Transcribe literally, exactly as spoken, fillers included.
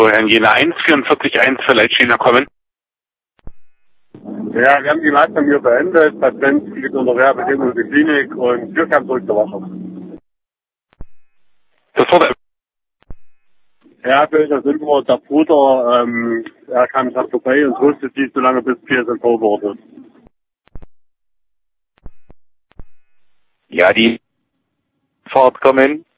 Florian Jena eins, vierundvierzig eins für Leitchina kommen. Ja, wir haben die Leistung hier beendet. Patient liegt unter Reha-Bedingungen in der Klinik und wir kamen zurück zur Woche. Das wurde... Ja, für das Info, der Bruder, ähm, er kam gerade vorbei und wusste dies so lange, bis P S M V wurde. Ja, die Fahrt kommen.